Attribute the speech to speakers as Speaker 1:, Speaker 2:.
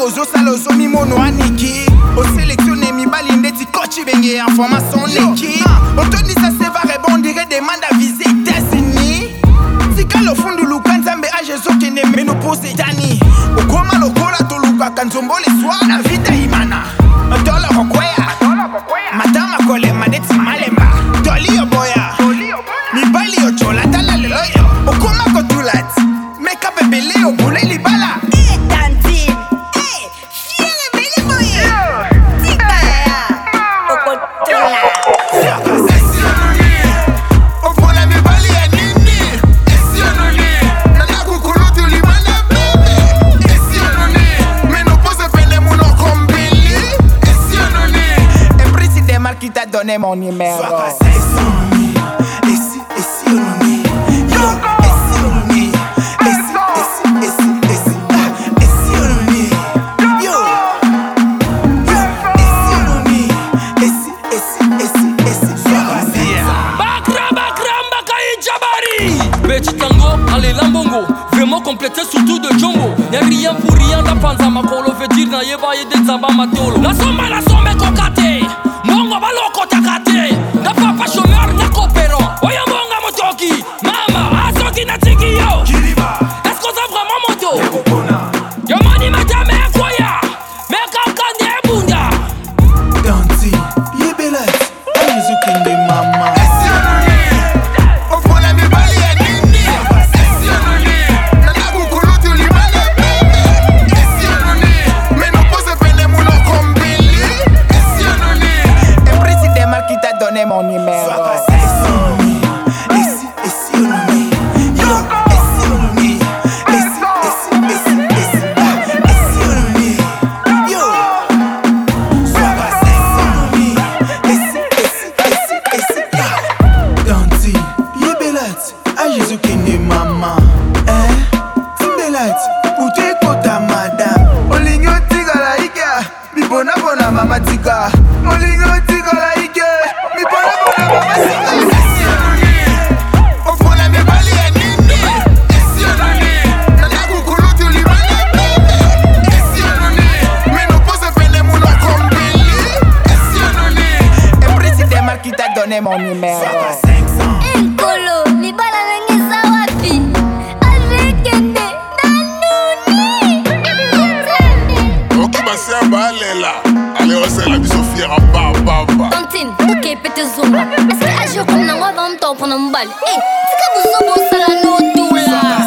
Speaker 1: ozo salozo mimono aniki. O sélectionné mi balinde ti coach bengue information l'équipe. Autonisa se va rebondir demande à viser États-Unis. Sikalo fundu lukanzambe a Jésus qui ne me nous pose tani. Okoma lokola to luka kanzombo le soir na vita imana. Dola kokwea. Madama kole maneti malemba. Doli yo boya. Mi bali yo chola tala le loyo. Okoma kotulat. Make up bele yo bule li bala.
Speaker 2: Tantine. Fiere bele boye. Tika ya. Okotola.
Speaker 1: Okona mi bali ya nini. Esiononi. Nana kukulutu li bala bebe. Esiononi. Me no pose pene muno kombili. Esiononi. El presidente Marquis t'a donné mon numéro.
Speaker 3: Petit tango, allez lambongo. Vraiment complété surtout de jumbo. Y'a rien pour rien da panza ma kolo veut dire na yeba yede zamba matolo. La somme kokate. Mongo baloko takate. Na papa chômeur na coopéro. Oya monga motoki. Mama, asoki na tiki yo. Est-ce qu'on a vraiment moto? Yo mani matame koya. Meka kande bunda.
Speaker 1: Danti, yebelat. Ayezo kende mama. Mon numéro. Danti, yebelat, a Jésus qui n'est maman. Timbelat, où t'es kota madame. Olingo tiga la ika, mi bona bona mama tika. Olingo tiga la ika. Qui t'a donné mon numéro.
Speaker 2: Nkolo, ni bala nangisa wapi? Alekende, nanuni.
Speaker 4: Ok, bah c'est un balai là. Allez, on s'est la biso fière à baba.
Speaker 2: Tantine, ok, pete zumba. Est-ce que un jour comme n'a pas 20 ans pour nous balle? Eh, c'est que vous sommes au salon tout là.